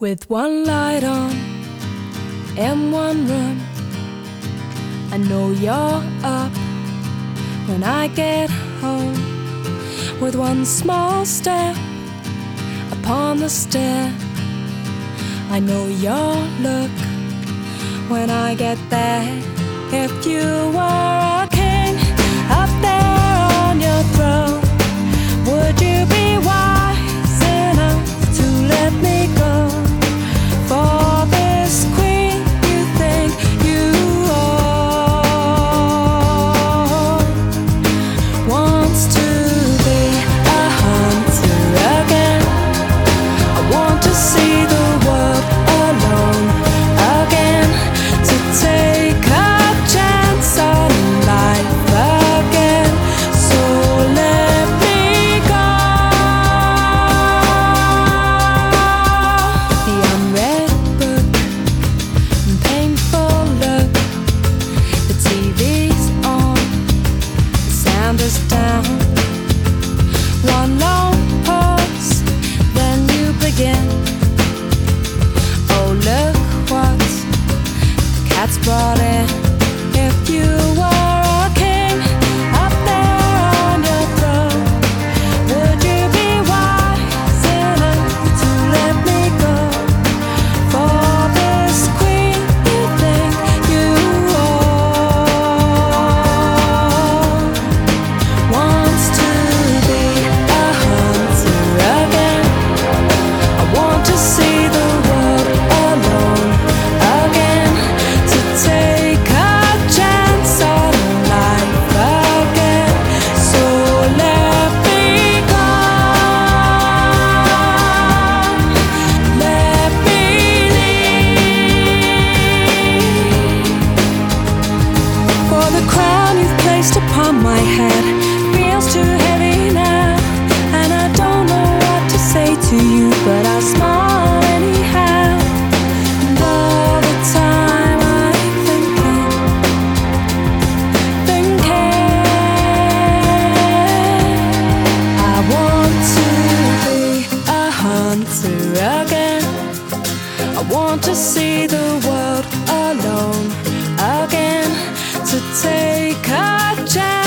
With one light on in one room, I know you're up when I get home. With one small step upon the stair, I know your look when I get there. If you were a king up there on your throne, would you be wise enough to let me go for this queen you think you own? Wants to be a hunter again. I want to see the world alone again, to take a chance on life again. So let me go. The unread book and painful look. The TV's on, the sound is down. One long pause, then you begin. Oh, look what the cat's brought in. If you were a king up there on your throne, would you be wise enough to let me go for this queen you think you own? Wants to be a hunter again. I want to see the world alone again, to take a chance on life again. So let me go. Let me leave. For the crown you've placed upon my head feels too heavy now, and I don't know what to say to you, but I'll smile anyhow. And all the time I'm thinking, I want to be a hunter again. I want to see the world alone again, to take a chance